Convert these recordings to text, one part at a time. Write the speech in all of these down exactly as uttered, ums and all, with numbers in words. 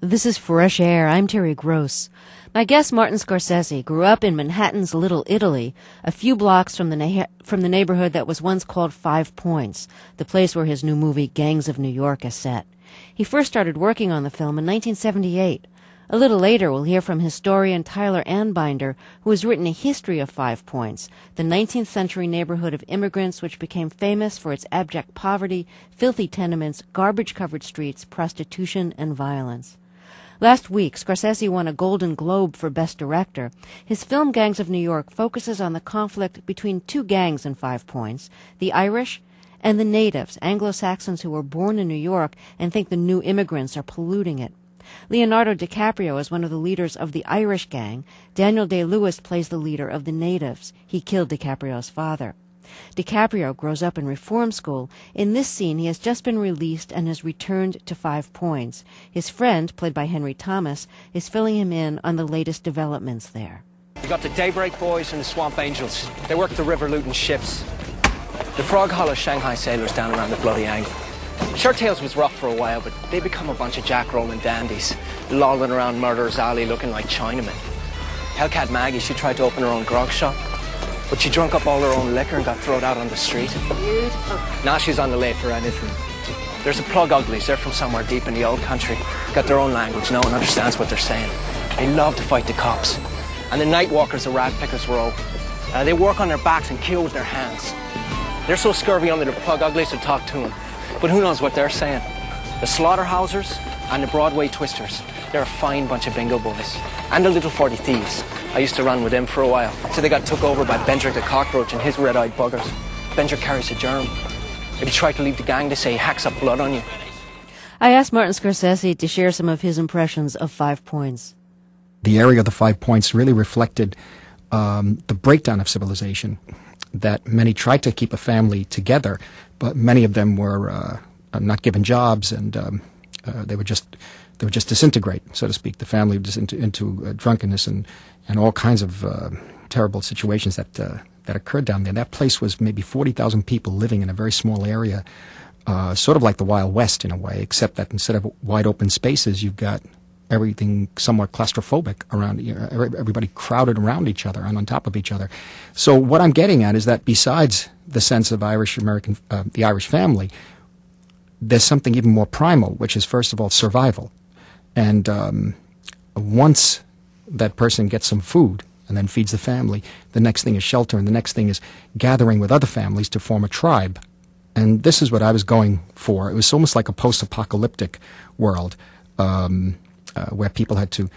This is Fresh Air. I'm Terry Gross. My guest, Martin Scorsese, grew up in Manhattan's Little Italy, a few blocks from the na- from the neighborhood that was once called Five Points, the place where his new movie Gangs of New York is set. He first started working on the film in nineteen seventy-eight. A little later, we'll hear from historian Tyler Anbinder, who has written a history of Five Points, the nineteenth century neighborhood of immigrants which became famous for its abject poverty, filthy tenements, garbage-covered streets, prostitution, and violence. Last week, Scorsese won a Golden Globe for Best Director. His film Gangs of New York focuses on the conflict between two gangs in Five Points, the Irish and the natives, Anglo-Saxons who were born in New York and think the new immigrants are polluting it. Leonardo DiCaprio is one of the leaders of the Irish gang. Daniel Day-Lewis plays the leader of the natives. He killed DiCaprio's father. DiCaprio grows up in reform school. In this scene, he has just been released and has returned to Five Points. His friend, played by Henry Thomas, is filling him in on the latest developments there. You got the Daybreak Boys and the Swamp Angels. They work the river looting ships. The Frog Hollow Shanghai sailors down around the bloody angle. Shirt Tails was rough for a while, but they become a bunch of jack-rolling dandies, lolling around Murderer's Alley looking like Chinamen. Hellcat Maggie, she tried to open her own grog shop, but she drunk up all her own liquor and got thrown out on the street. Beautiful. Now she's on the lay for anything. There's the Plug Uglies. They're from somewhere deep in the old country. Got their own language. No one understands what they're saying. They love to fight the cops. And the Nightwalkers, the Rat Pickers Row. Uh, they work on their backs and kill with their hands. They're so scurvy under the Plug Uglies to talk to them. But who knows what they're saying. The Slaughterhousers and the Broadway Twisters. They're a fine bunch of bingo boys. And the Little forty Thieves. I used to run with them for a while. So they got took over by Bendrick the Cockroach and his red-eyed buggers. Bendrick carries a germ. If you try to leave the gang, they say he hacks up blood on you. I asked Martin Scorsese to share some of his impressions of Five Points. The area of the Five Points really reflected um, the breakdown of civilization, that many tried to keep a family together, but many of them were uh, not given jobs, and um, uh, they would just they would just disintegrate, so to speak. The family would just into, into uh, drunkenness and, and all kinds of uh, terrible situations that uh, that occurred down there. That place was maybe forty thousand people living in a very small area, uh, sort of like the Wild West in a way, except that instead of wide open spaces, you've got everything somewhat claustrophobic around, you know, everybody crowded around each other and on top of each other. So what I'm getting at is that besides the sense of Irish American, uh, the Irish family, there's something even more primal, which is first of all survival. And um, once that person gets some food and then feeds the family, the next thing is shelter, and the next thing is gathering with other families to form a tribe. And this is what I was going for. It was almost like a post-apocalyptic world. Um, Uh, where people had to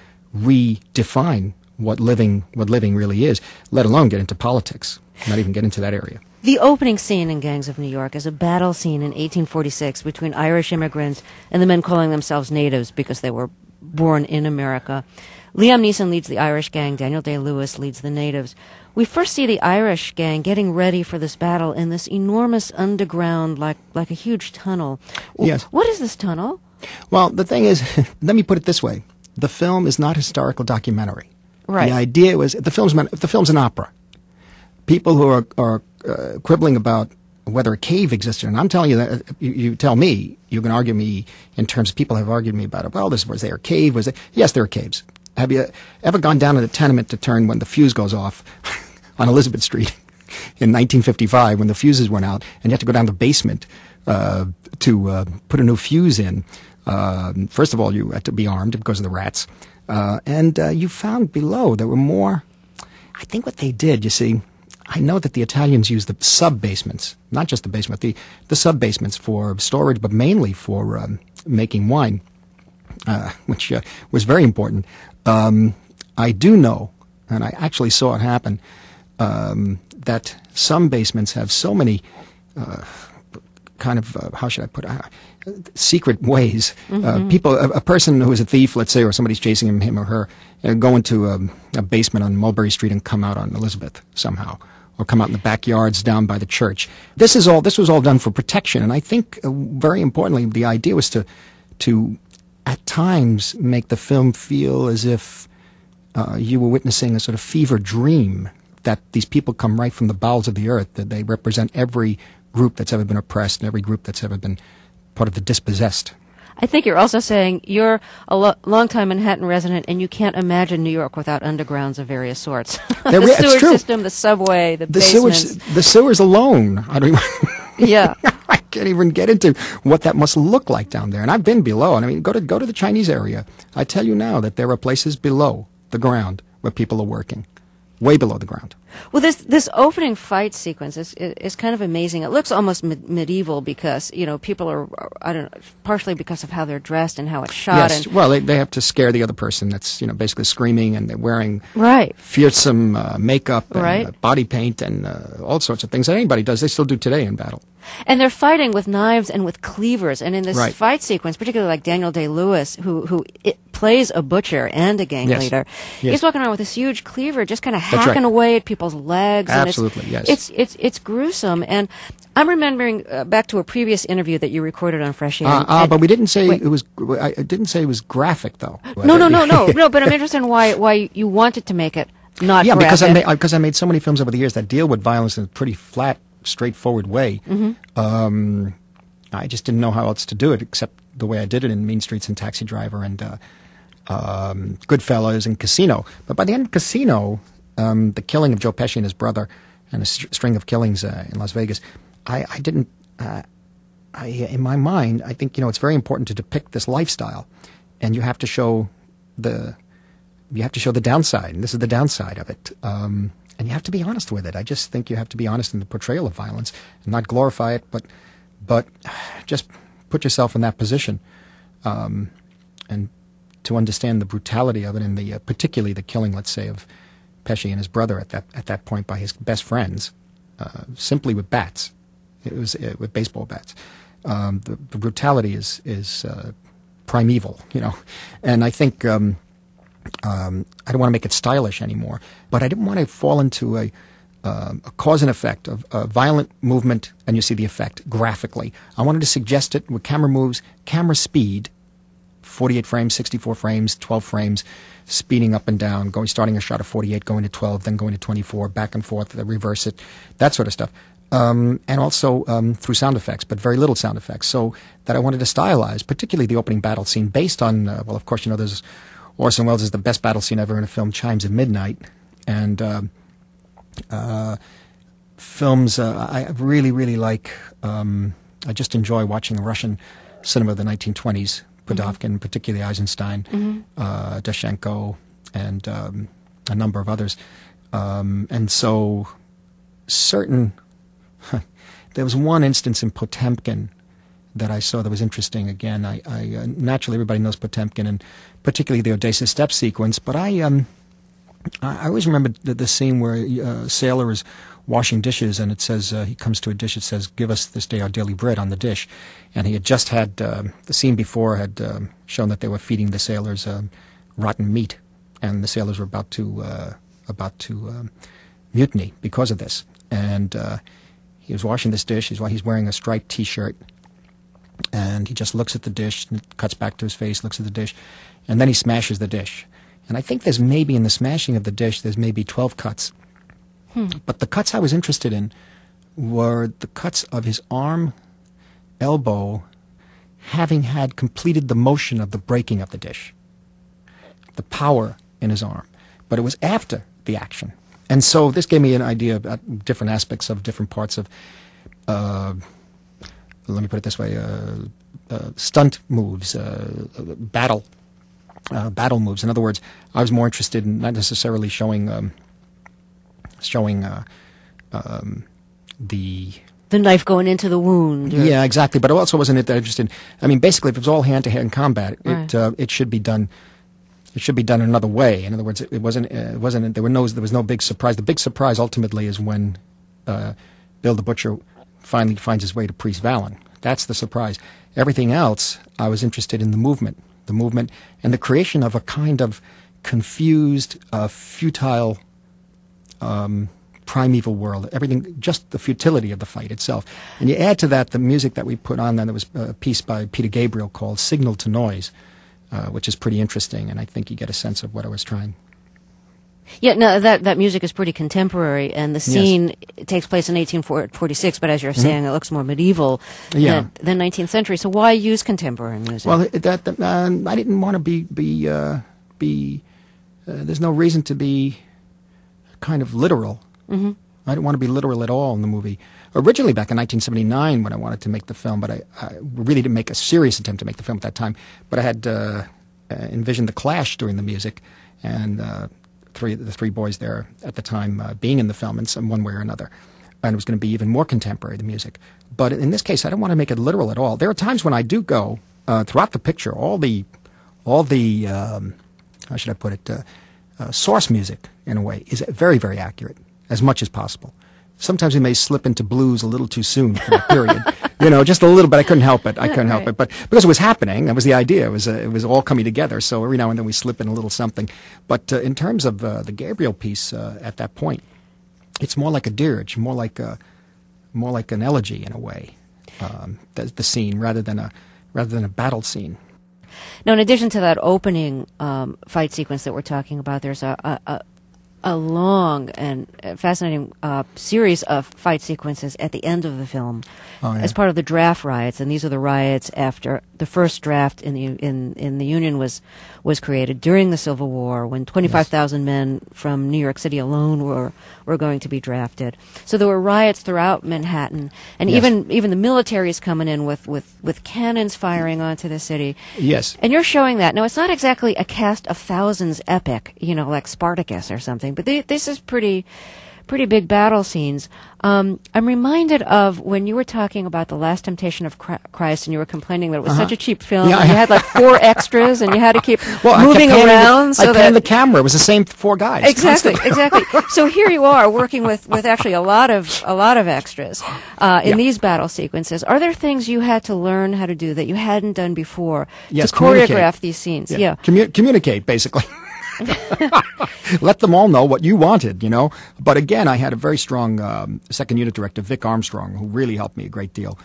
redefine what living what living really is, let alone get into politics, not even get into that area. The opening scene in Gangs of New York is a battle scene in eighteen forty-six between Irish immigrants and the men calling themselves natives because they were born in America. Liam Neeson leads the Irish gang. Daniel Day-Lewis leads the natives. We first see the Irish gang getting ready for this battle in this enormous underground, like like a huge tunnel. Yes. What is this tunnel? Well, the thing is, let me put it this way: the film is not a historical documentary. Right. The idea was the film's meant, the film's an opera. People who are are uh, quibbling about whether a cave existed, and I'm telling you that uh, you, you tell me, you can argue me in terms of people have argued me about it. Well, this was there a cave? Was there? Yes, there are caves. Have you ever gone down to the tenement to turn when the fuse goes off on Elizabeth Street in nineteen fifty-five when the fuses went out, and you have to go down the basement uh, to uh, put a new fuse in? Uh, first of all, you had to be armed because of the rats. Uh, and uh, you found below there were more. I think what they did, you see, I know that the Italians used the sub-basements, not just the basement, the, the sub-basements for storage, but mainly for um, making wine, uh, which uh, was very important. Um, I do know, and I actually saw it happen, um, that some basements have so many uh, kind of, uh, how should I put it, uh, secret ways. Mm-hmm. Uh, people, a, a person who is a thief, let's say, or somebody's chasing him, him or her, uh, go into a, a basement on Mulberry Street and come out on Elizabeth somehow, or come out in the backyards down by the church. This is all. This was all done for protection, and I think, uh, very importantly, the idea was to, to, at times, make the film feel as if uh, you were witnessing a sort of fever dream. That these people come right from the bowels of the earth. That they represent every group that's ever been oppressed and every group that's ever been part of the dispossessed. I think you're also saying you're a lo- long-time Manhattan resident, and you can't imagine New York without undergrounds of various sorts. the re- sewer true. system, the subway, the, The basements. sewers, the sewers alone. I don't even, Yeah. I can't even get into what that must look like down there. And I've been below. And I mean, go to go to the Chinese area. I tell you now that there are places below the ground where people are working, way below the ground. Well, this this opening fight sequence is is kind of amazing. It looks almost me- medieval because you know people are I don't know partially because of how they're dressed and how it's shot. Yes, And, well, they, they have to scare the other person that's you know basically screaming, and they're wearing right. fearsome uh, makeup and Right. uh, body paint and uh, all sorts of things that anybody does. They still do today in battle. And they're fighting with knives and with cleavers. And in this Right. fight sequence, particularly like Daniel Day-Lewis, who who it plays a butcher and a gang Yes. leader, Yes. he's walking around with this huge cleaver, just kind of That's hacking right. away at people's legs. and Absolutely, it's, yes. It's it's it's gruesome. And I'm remembering uh, back to a previous interview that you recorded on Fresh Air. Uh, and- uh, and- but we didn't say wait. it was. I I didn't say it was graphic, though. no, no, no, no, no. But I'm interested in why why you wanted to make it not Yeah, because I graphic. made because I made so many films over the years that deal with violence in a pretty flat, straightforward way. Mm-hmm. Um, I just didn't know how else to do it except the way I did it in Mean Streets and Taxi Driver and uh, um, Goodfellas and Casino. But by the end of Casino, um, the killing of Joe Pesci and his brother, and a st- string of killings uh, in Las Vegas, I, I didn't. Uh, I, in my mind, I think you know it's very important to depict this lifestyle, and you have to show the you have to show the downside, and this is the downside of it. Um, and you have to be honest with it. I just think you have to be honest in the portrayal of violence and not glorify it, but but just put yourself in that position, um, and to understand the brutality of it, and the uh, particularly the killing, let's say, of Pesci and his brother at that at that point by his best friends, uh, simply with bats. It was uh, with baseball bats. Um, the, the brutality is is uh, primeval, you know, and I think. Um, Um, I don't want to make it stylish anymore, but I didn't want to fall into a, uh, a cause and effect of a violent movement, and you see the effect graphically. I wanted to suggest it with camera moves, camera speed, forty-eight frames, sixty-four frames, twelve frames, speeding up and down, going starting a shot of forty-eight, going to twelve, then going to twenty-four, back and forth, reverse it, that sort of stuff. Um, and also um, through sound effects, but very little sound effects, so that I wanted to stylize, particularly the opening battle scene, based on, uh, well, of course, you know, there's Orson Welles is the best battle scene ever in a film, Chimes of Midnight. And uh, uh, films uh, I really, really like. Um, I just enjoy watching Russian cinema of the nineteen twenties, Budovkin, mm-hmm. particularly Eisenstein, mm-hmm. uh, Dashenko, and um, a number of others. Um, and so certain... there was one instance in Potemkin that I saw that was interesting. Again, I, I uh, naturally everybody knows Potemkin, and particularly the Odessa Steppe sequence. But I, um, I, I always remember the, the scene where uh, a sailor is washing dishes, and it says uh, he comes to a dish. It says, "Give us this day our daily bread" on the dish, and he had just had uh, the scene before had um, shown that they were feeding the sailors um, rotten meat, and the sailors were about to uh, about to um, mutiny because of this. And uh, he was washing this dish. He's he's wearing a striped T-shirt. And he just looks at the dish, and cuts back to his face, looks at the dish, and then he smashes the dish. And I think there's maybe, in the smashing of the dish, there's maybe twelve cuts. Hmm. But the cuts I was interested in were the cuts of his arm, elbow, having had completed the motion of the breaking of the dish. The power in his arm. But it was after the action. And so this gave me an idea about different aspects of different parts of... Uh, let me put it this way, uh, uh, stunt moves, uh, battle, uh, battle moves. In other words, I was more interested in not necessarily showing, um, showing uh, um, the... The knife going into the wound. Or... Yeah, exactly. But I also wasn't that interested. I mean, basically, if it was all hand-to-hand combat, it right. uh, it should be done. It should be done another way. In other words, it, it wasn't. Uh, it wasn't. There were no. There was no big surprise. The big surprise ultimately is when uh, Bill the Butcher finally finds his way to Priest Vallon. That's the surprise. Everything else, I was interested in the movement, the movement, and the creation of a kind of confused, uh, futile, um, primeval world. Everything, just the futility of the fight itself. And you add to that the music that we put on. Then there was a piece by Peter Gabriel called "Signal to Noise," uh, which is pretty interesting, and I think you get a sense of what I was trying. Yeah, no, that that music is pretty contemporary, and the scene Yes. takes place in eighteen forty-six. But as you're saying, it looks more medieval Yeah. than, than nineteenth century. So why use contemporary music? Well, that, that uh, I didn't want to be be uh, be. Uh, there's no reason to be kind of literal. Mm-hmm. I didn't want to be literal at all in the movie. Originally, back in nineteen seventy-nine, when I wanted to make the film, but I, I really didn't make a serious attempt to make the film at that time. But I had uh, uh, envisioned the Clash doing the music, and uh, three the three boys there at the time uh, being in the film in some one way or another. And it was going to be even more contemporary, the music. But in this case, I don't want to make it literal at all. There are times when I do go uh, throughout the picture, all the, all the um, how should I put it, uh, uh, source music, in a way, is very, very accurate, as much as possible. Sometimes we may slip into blues a little too soon for that period. You know, just a little bit. I couldn't help it. I couldn't help Right. it. But because it was happening, that was the idea. It was uh, it was all coming together. So every now and then we slip in a little something. But uh, in terms of uh, the Gabriel piece uh, at that point, it's more like a dirge, more like a, more like an elegy in a way. Um, the, the scene rather than a rather than a battle scene. Now, in addition to that opening um, fight sequence that we're talking about, there's a a, a, a long and fascinating uh, series of fight sequences at the end of the film Oh, yeah. as part of the draft riots, and these are the riots after the first draft in the in in the Union was was created during the Civil War, when twenty-five thousand men from New York City alone were were going to be drafted. So there were riots throughout Manhattan, and Yes. even even the military is coming in with, with, with cannons firing onto the city. Yes. And you're showing that. Now, it's not exactly a cast of thousands epic, you know, like Spartacus or something, but they, this is pretty pretty big battle scenes. Um, I'm reminded of when you were talking about The Last Temptation of Chri- Christ, and you were complaining that it was Uh-huh. such a cheap film, Yeah, and you I- had like four extras, and you had to keep Well, I kept moving panning the- around. I so panned that the camera. It was the same four guys. Exactly, constantly. exactly. So here you are working with, with actually a lot of a lot of extras uh, in Yeah. these battle sequences. Are there things you had to learn how to do that you hadn't done before Yes, to choreograph communicate. these scenes? Yeah. Yeah. Commu- communicate, basically. Let them all know what you wanted, you know. But again, I had a very strong um, second unit director, Vic Armstrong, who really helped me a great deal.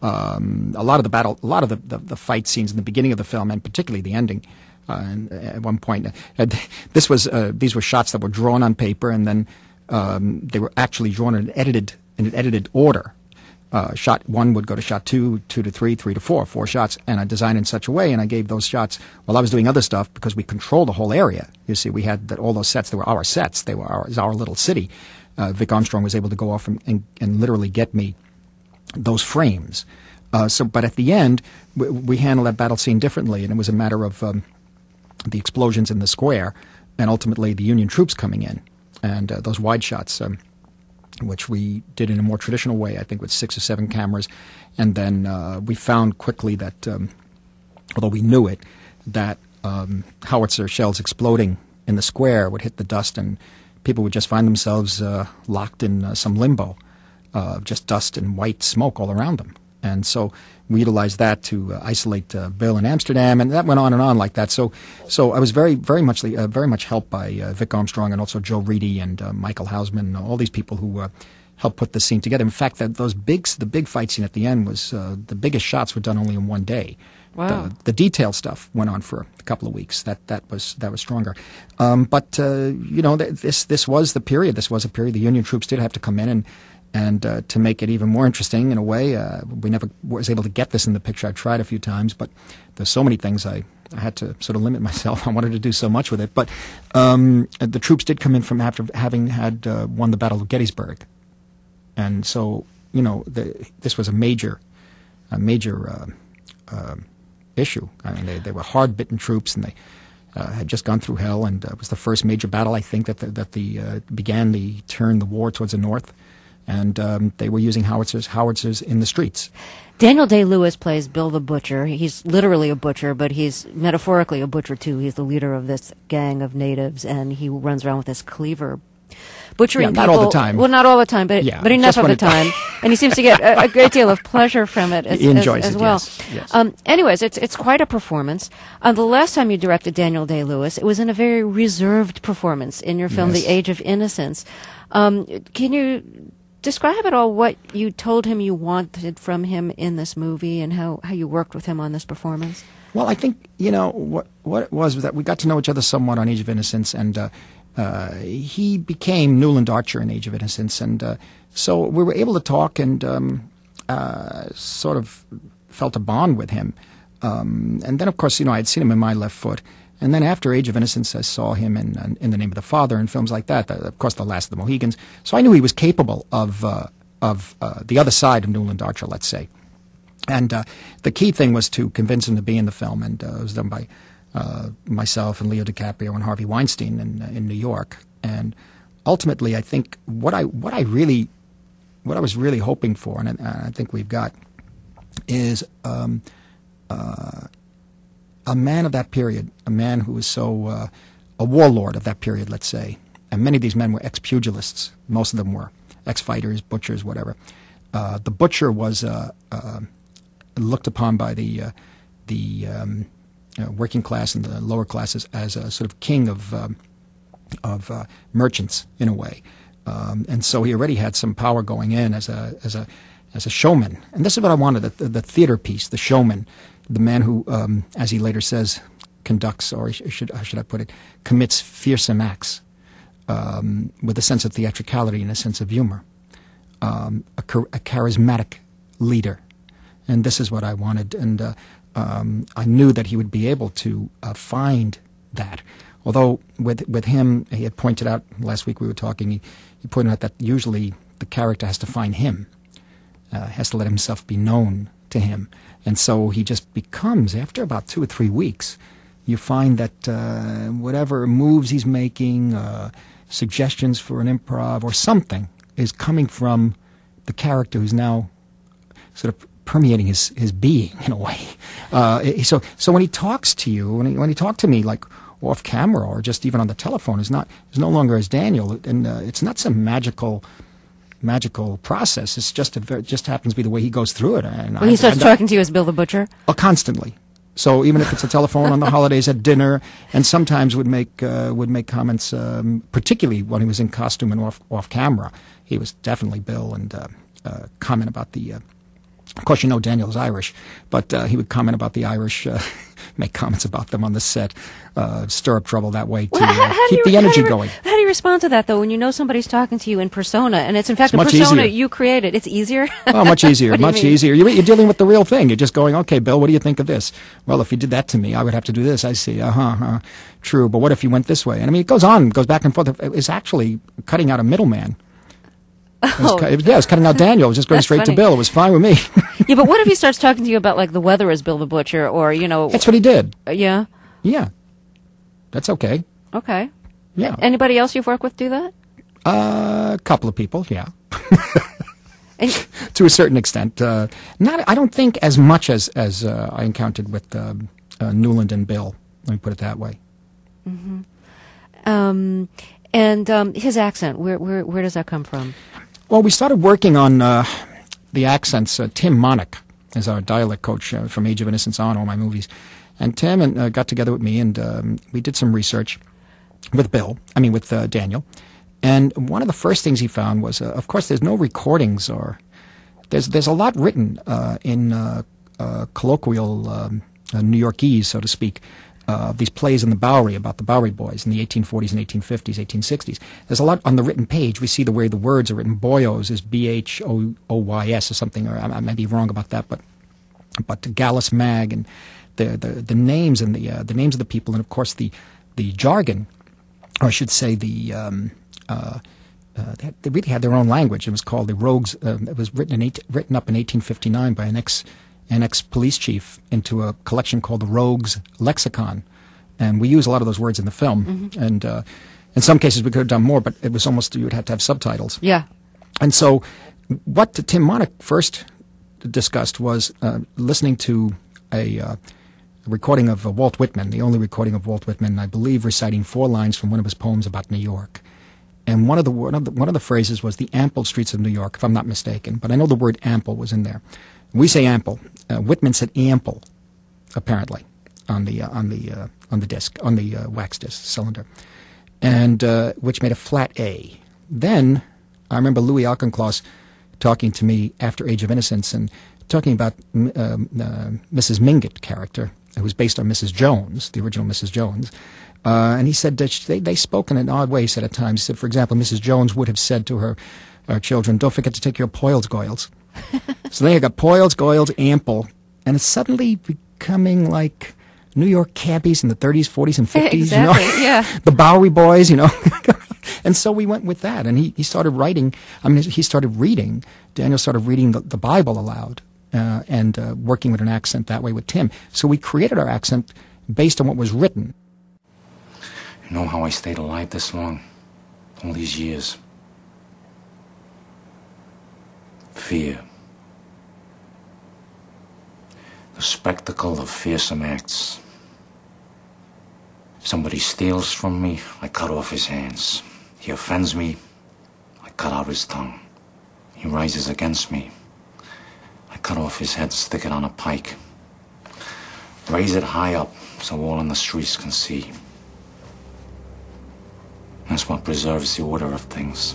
Um, a lot of the battle, a lot of the, the, the fight scenes in the beginning of the film, and particularly the ending. Uh, and at one point, uh, this was uh, these were shots that were drawn on paper, and then um, they were actually drawn in an edited in an edited order. Uh, shot one would go to shot two, two to three, three to four, four shots, and I designed in such a way, and I gave those shots while I was doing other stuff because we controlled the whole area. You see, we had that, all those sets. They were our sets. They were our, it was our little city. Uh, Vic Armstrong was able to go off and, and, and literally get me those frames. Uh, so, but at the end, we, we handled that battle scene differently, and it was a matter of um, the explosions in the square, and ultimately the Union troops coming in, and uh, those wide shots. Um, which we did in a more traditional way, I think with six or seven cameras. And then uh, we found quickly that, um, although we knew it, that um, howitzer shells exploding in the square would hit the dust and people would just find themselves uh, locked in uh, some limbo of just dust and white smoke all around them. And so we utilized that to uh, isolate uh, Bill in Amsterdam, and that went on and on like that. So, so I was very, very much, uh, very much helped by uh, Vic Armstrong and also Joe Reedy and uh, Michael Hausman, all these people who uh, helped put the scene together. In fact, that those big, the big fight scene at the end was uh, the biggest shots were done only in one day. Wow. The, the detail stuff went on for a couple of weeks. That that was that was stronger. Um, but uh, you know, th- this this was the period. This was a period the Union troops did have to come in and. And uh, to make it even more interesting, in a way, uh, we never was able to get this in the picture. I tried a few times, but there's so many things I, I had to sort of limit myself. I wanted to do so much with it. But um, the troops did come in from after having had uh, won the Battle of Gettysburg. And so, you know, the, this was a major, a major uh, uh, issue. I mean, they, they were hard-bitten troops, and they uh, had just gone through hell. And uh, it was the first major battle, I think, that the, that the uh, began the turn the war towards the north. And um, they were using howitzers, howitzers in the streets. Daniel Day-Lewis plays Bill the Butcher. He's literally a butcher, but he's metaphorically a butcher, too. He's the leader of this gang of natives, and he runs around with this cleaver, butchering Yeah, not people. all the time. Well, not all the time, but, Yeah, but enough just of when the it- time. And he seems to get a, a great deal of pleasure from it as, He enjoys as, as it, well. yes, yes. Um, anyways, it's it's quite a performance. Uh, the last time you directed Daniel Day-Lewis, it was in a very reserved performance in your film, Yes. The Age of Innocence. Um, can you describe at all what you told him you wanted from him in this movie and how, how you worked with him on this performance? Well, I think, you know, what what it was was that we got to know each other somewhat on Age of Innocence, and uh, uh, he became Newland Archer in Age of Innocence, and uh, so we were able to talk and um, uh, sort of felt a bond with him. Um, and then, of course, you know, I'd seen him in My Left Foot. And then after Age of Innocence, I saw him in In the Name of the Father and films like that. Of course, The Last of the Mohegans. So I knew he was capable of uh, of uh, the other side of Newland Archer, let's say. And uh, the key thing was to convince him to be in the film, and uh, it was done by uh, myself and Leo DiCaprio and Harvey Weinstein in uh, in New York. And ultimately, I think what I what I really what I was really hoping for, and I think we've got, is um, uh, a man of that period, a man who was so, uh, a warlord of that period, let's say. And many of these men were ex-pugilists. Most of them were ex-fighters, butchers, whatever. Uh, the butcher was uh, uh, looked upon by the uh, the um, uh, working class and the lower classes as a sort of king of um, of uh, merchants in a way. Um, and so he already had some power going in as a as a as a showman. And this is what I wanted: the, the, the theater piece, the showman. The man who, um, as he later says, conducts, or should, how should I put it, commits fearsome acts um, with a sense of theatricality and a sense of humor. Um, a, char- a charismatic leader. And this is what I wanted. And uh, um, I knew that he would be able to uh, find that. Although with with him, he had pointed out, last week we were talking, he, he pointed out that usually the character has to find him, uh, has to let himself be known to him. And so he just becomes, after about two or three weeks, you find that uh, whatever moves he's making, uh, suggestions for an improv or something, is coming from the character who's now sort of permeating his, his being in a way. Uh, so so when he talks to you, when he, when he talked to me like off camera or just even on the telephone, is not is no longer as Daniel, and uh, it's not some magical. magical process. It's just a very, just happens to be the way he goes through it. And well, I, he starts I, talking to you as Bill the Butcher? Oh, constantly. So even if it's a telephone on the holidays at dinner, and sometimes would make uh, would make comments, um, particularly when he was in costume and off off camera. He was definitely Bill, and uh, uh, comment about the. Uh, of course, you know Daniel's Irish, but uh, he would comment about the Irish, uh, make comments about them on the set, uh, stir up trouble that way to well, how, uh, how keep you, the energy how going. How do you respond to that, though, when you know somebody's talking to you in persona, and it's in fact it's a persona easier. you created? It's easier? Oh, much easier, much you easier. You're, you're dealing with the real thing. You're just going, okay, Bill, what do you think of this? Well, if you did that to me, I would have to do this. I see. Uh-huh, uh-huh. True. But what if you went this way? And I mean, it goes on, goes back and forth. It's actually cutting out a middleman. It was, Oh. it was, yeah, it was cutting out Daniel. It was just going That's straight funny. to Bill. It was fine with me. Yeah, but what if he starts talking to you about, like, the weather as Bill the Butcher, or, you know... That's what he did. Uh, yeah? Yeah. That's okay. Okay. Yeah. Anybody else you've worked with do that? Uh, a couple of people, yeah. And, To a certain extent. Uh, not, I don't think as much as, as uh, I encountered with uh, uh, Newland and Bill. Let me put it that way. um, and um, his accent, where, where, where does that come from? Well, we started working on uh, the accents. Uh, Tim Monick is our dialect coach uh, from Age of Innocence on, all my movies. And Tim and, uh, got together with me, and um, we did some research with Bill, I mean with uh, Daniel. And one of the first things he found was, uh, of course, there's no recordings, or there's there's a lot written uh, in uh, uh, colloquial um, uh, New Yorkese, so to speak, uh, these plays in the Bowery about the Bowery Boys in the eighteen forties and eighteen fifties, eighteen sixties. There's a lot on the written page. We see the way the words are written. Boyos is B H O O Y S or something, or I, I may be wrong about that, but but Gallus Mag and the the, the names and the uh, the names of the people, and of course the the jargon, or I should say the um, uh, uh, they, had, they really had their own language. It was called the Rogues. Uh, it was written in eight, written up in eighteen fifty-nine by an ex an ex police chief into a collection called the Rogues Lexicon, and we use a lot of those words in the film. Mm-hmm. And uh, in some cases we could have done more, but it was almost you would have to have subtitles. Yeah. And so, what Tim Monick first discussed was uh, listening to a, uh, a recording of uh, Walt Whitman, the only recording of Walt Whitman, I believe, reciting four lines from one of his poems about New York. And one of the one of the, one of the phrases was the ample streets of New York, if I'm not mistaken. But I know the word ample was in there. We say ample. Uh, Whitman said ample, apparently, on the uh, on the uh, on the disc, on the uh, wax disc cylinder, and uh, which made a flat A. Then I remember Louis Auchincloss talking to me after Age of Innocence and talking about um, uh, Missus Mingott character, It was based on Missus Jones, the original Missus Jones. Uh, and he said that they, they spoke in an odd way, he said at times. He said, for example, Missus Jones would have said to her, her children, don't forget to take your Poils Goils. So they got Poils, Goils, Ample, and it's suddenly becoming like New York cabbies in the thirties, forties, and fifties. Exactly, you know? yeah. The Bowery Boys, you know. And so we went with that, and he, he started writing, I mean, he started reading, Daniel started reading the, the Bible aloud, uh, and uh, working with an accent that way with Tim. So we created our accent based on what was written. You know how I stayed alive this long? All these years? Fear. The spectacle of fearsome acts. Somebody steals from me, I cut off his hands. He offends me, I cut out his tongue. He rises against me, I cut off his head, stick it on a pike. Raise it high up so all in the streets can see. That's what preserves the order of things.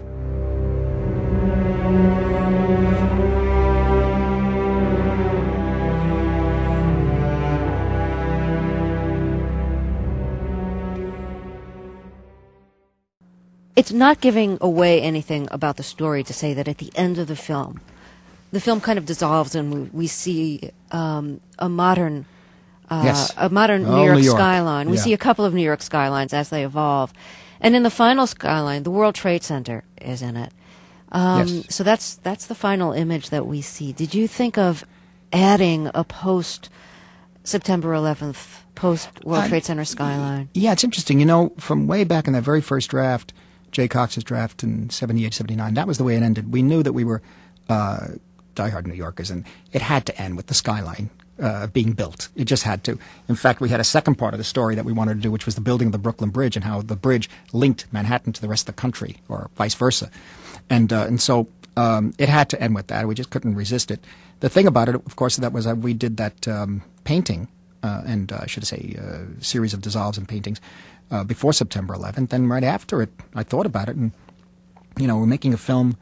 It's not giving away anything about the story to say that at the end of the film, the film kind of dissolves and we, we see um, a modern, uh, Yes. a modern Oh, New York New York. skyline. We Yeah. see a couple of New York skylines as they evolve, and in the final skyline, the World Trade Center is in it. Um, Yes. So that's that's the final image that we see. Did you think of adding a post September eleventh, post World I- Trade Center skyline? Yeah, it's interesting. You know, from way back in that very first draft, Jay Cox's draft in seventy-eight, seventy-nine, that was the way it ended. We knew that we were uh, diehard New Yorkers, and it had to end with the skyline uh, being built. It just had to. In fact, we had a second part of the story that we wanted to do, which was the building of the Brooklyn Bridge and how the bridge linked Manhattan to the rest of the country, or vice versa. And uh, and so um, it had to end with that. We just couldn't resist it. The thing about it, of course, that was that we did that um, painting, uh, and uh, I should say uh, series of dissolves and paintings, Uh, before September eleventh, and right after it, I thought about it, and you know, we're making a film.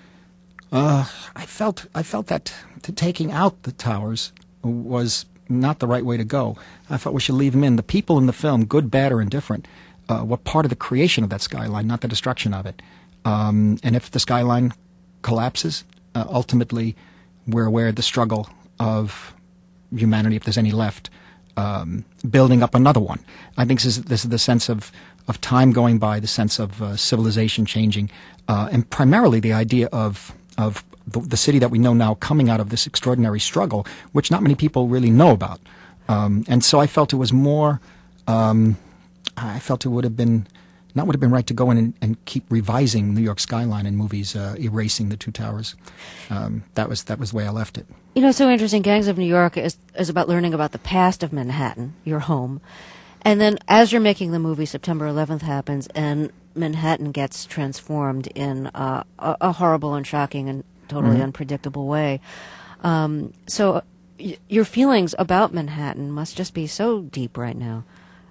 Uh, I felt I felt that t- taking out the towers was not the right way to go. I thought we should leave them in. The people in the film, good, bad, or indifferent, uh, were part of the creation of that skyline, not the destruction of it. Um, and if the skyline collapses, uh, ultimately, we're aware of the struggle of humanity, if there's any left. Um, building up another one. I think this is, this is the sense of, of time going by, the sense of uh, civilization changing, uh, and primarily the idea of of the, the city that we know now coming out of this extraordinary struggle, which not many people really know about. Um, and so I felt it was more. Um, I felt it would have been not would have been right to go in and, and keep revising New York skyline in movies, uh, erasing the two towers. Um, that was that was the way I left it. You know, it's so interesting. Gangs of New York is, is about learning about the past of Manhattan, your home. And then as you're making the movie, September eleventh happens, and Manhattan gets transformed in uh, a, a horrible and shocking and totally mm-hmm. unpredictable way. Um, so y- your feelings about Manhattan must just be so deep right now.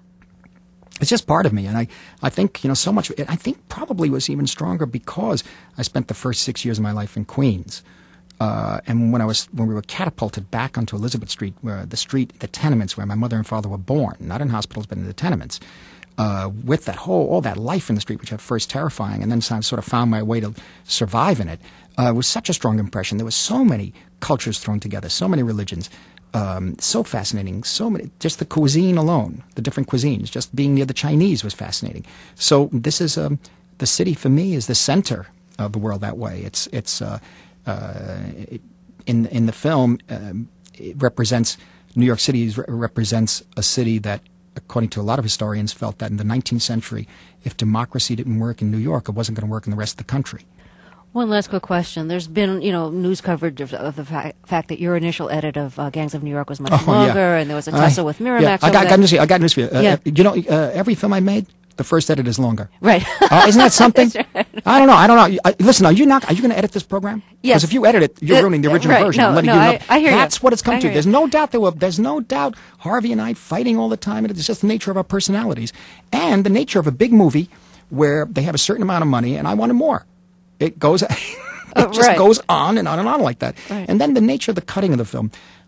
It's just part of me, and I, I think, you know, so much of it, I think probably was even stronger because I spent the first six years of my life in Queens. Uh, and when I was when we were catapulted back onto Elizabeth Street, where the street, the tenements where my mother and father were born, not in hospitals but in the tenements, uh, with that whole all that life in the street, which at first terrifying, and then sort of found my way to survive in it, uh, was such a strong impression. There was so many cultures thrown together, so many religions, um, so fascinating, so many. Just the cuisine alone, the different cuisines, just being near the Chinese was fascinating. So this is um, the city for me is the center of the world that way. It's it's. Uh, Uh, it, in in the film, um, it represents New York City re- represents a city that, according to a lot of historians, felt that in the nineteenth century, if democracy didn't work in New York, it wasn't going to work in the rest of the country. One last quick question. There's been, you know, news coverage of, of the fa- fact that your initial edit of uh, Gangs of New York was much Oh, longer, yeah. and there was a tussle I, with Miramax. Yeah, I got, over got news for you. I got news for you. Uh, Yeah. uh, you know, uh, every film I made, the first edit is longer. Right. Uh, isn't that something? That's right. I don't know. I don't know. I, listen, are you not? Are you going to edit this program? Yes. Because if you edit it, you're Uh, ruining the original right. version. No, I'm letting no, you know. I- I hear you. That's what it's come I to. hear There's you. no doubt there were. There's no doubt Harvey and I fighting all the time. And it's just the nature of our personalities and the nature of a big movie where they have a certain amount of money, and I wanted more. It goes. It Uh, just right. goes on and on and on like that. Right. And then the nature of the cutting of the film.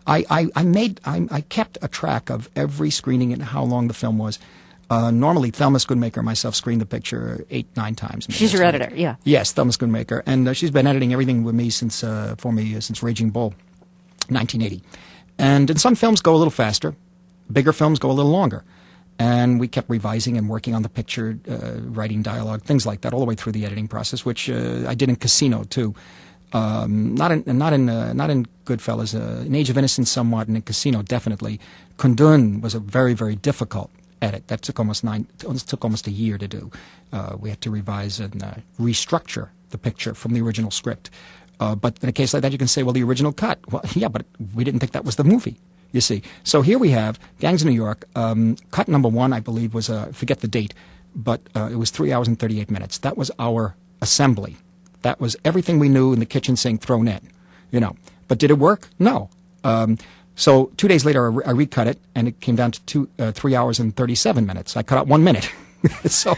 I, I, I made I, I kept a track of every screening and how long the film was. Uh, normally, Thelma Schoonmaker and myself screened the picture eight, nine times. She's your editor, yeah. Yes, Thelma Schoonmaker, and uh, she's been editing everything with me since uh, for me uh, since Raging Bull, nineteen eighty. And in some films go a little faster, bigger films go a little longer, and we kept revising and working on the picture, uh, writing dialogue, things like that, all the way through the editing process, which uh, I did in Casino too. Um, not in not in uh, not in Goodfellas, uh, in Age of Innocence somewhat, and in Casino definitely. Kundun was a very very difficult edit. That took almost nine. It took almost a year to do. Uh, we had to revise and uh, restructure the picture from the original script. Uh, but in a case like that, you can say, well, the original cut. Well, yeah, but we didn't think that was the movie. You see. So here we have Gangs of New York. Um, cut number one, I believe, was uh, forget the date, but uh, it was three hours and thirty-eight minutes. That was our assembly. That was everything we knew in the kitchen sink thrown in. You know. But did it work? No. Um, So two days later, I, re- I recut it, and it came down to two, uh, three hours and thirty-seven minutes. I cut out one minute. So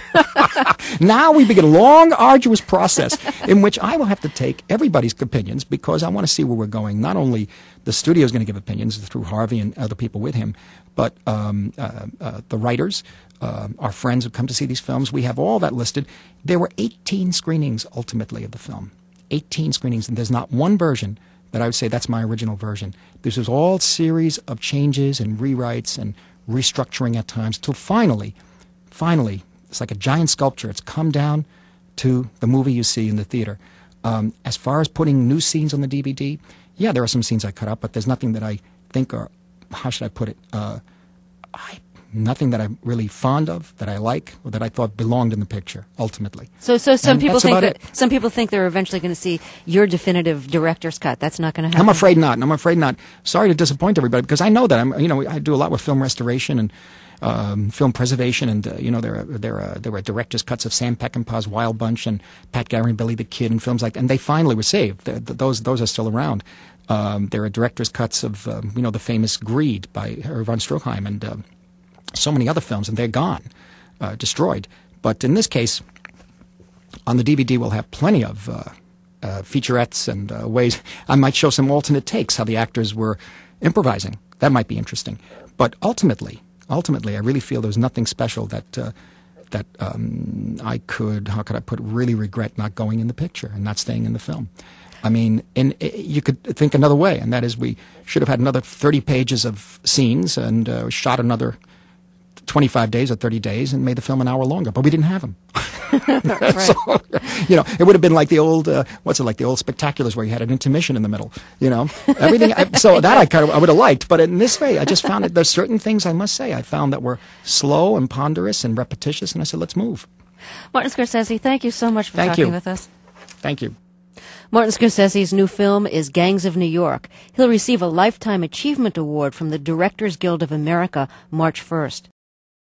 now we begin a long, arduous process in which I will have to take everybody's opinions because I want to see where we're going. Not only the studio is going to give opinions through Harvey and other people with him, but um, uh, uh, the writers, uh, our friends who come to see these films. We have all that listed. There were eighteen screenings ultimately of the film. eighteen screenings, and there's not one version that I would say that's my original version. This was all series of changes and rewrites and restructuring at times till finally, finally, it's like a giant sculpture. It's come down to the movie you see in the theater. Um, as far as putting new scenes on the D V D, yeah, there are some scenes I cut out, but there's nothing that I think are, how should I put it, uh, I, nothing that I'm really fond of, that I like, or that I thought belonged in the picture, ultimately. So, so some And people that's think about that it. some people think they're eventually going to see your definitive director's cut. That's not going to happen. I'm afraid not. and I'm afraid not. Sorry to disappoint everybody because I know that I'm. You know, I do a lot with film restoration and um, film preservation, and uh, you know, there are there are there were director's cuts of Sam Peckinpah's Wild Bunch and Pat Garry and Billy the Kid and films like that, and they finally were saved. The, the, those those are still around. Um, there are director's cuts of um, you know the famous Greed by Herr von Stroheim and uh, so many other films, and they're gone, uh, destroyed. But in this case, on the D V D, we'll have plenty of uh, uh, featurettes and uh, ways. I might show some alternate takes, how the actors were improvising. That might be interesting. But ultimately, ultimately, I really feel there's nothing special that uh, that um, I could, how could I put, really regret not going in the picture and not staying in the film. I mean, in, you could think another way, and that is we should have had another thirty pages of scenes and uh, shot another twenty-five days or thirty days and made the film an hour longer, but we didn't have them. Right. So, you know, it would have been like the old, uh, what's it, like the old Spectaculars where you had an intermission in the middle, you know, everything. I, so that I kind of, I would have liked, but in this way, I just found that there's certain things I must say I found that were slow and ponderous and repetitious, and I said, let's move. Martin Scorsese, thank you so much for Thank talking you. with us. Thank you. Martin Scorsese's new film is Gangs of New York. He'll receive a Lifetime Achievement Award from the Directors Guild of America March first.